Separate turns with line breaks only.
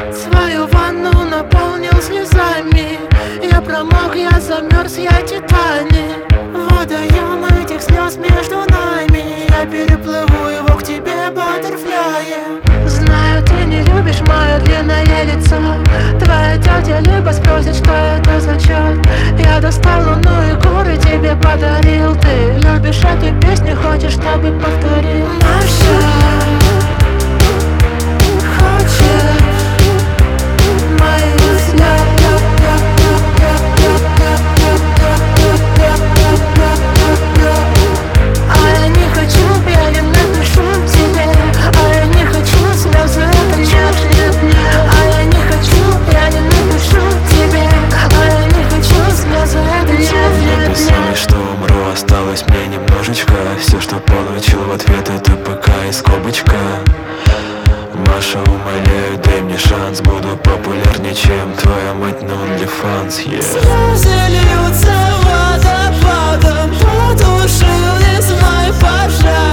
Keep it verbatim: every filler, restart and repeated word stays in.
Свою ванну наполнил слезами. Я промок, я замерз, я Титаник. Водоем этих слез между нами. Я переплыву его к тебе, баттерфляе. Знаю, ты не любишь мое длинное лицо. Твоя тетя либо спросит, что это за черт. Я достал луну и горы тебе подарил. Ты любишь эту песню, хочешь, чтобы повторил. Маша хочет мои слезы. А я не хочу, я не напишу тебе. А я не хочу слезы кричать. А я не хочу, я не напишу тебе. А я не хочу слезы кричать.
Написал, что умру, осталось мне немножечко. Все, что получил в ответ, это ПК и скобочка. Маша, умоляю, дай мне шанс. Буду популярнее, чем твоя мать на OnlyFans, yeah.
Слезы льются водопадом, потушил лесной пожар.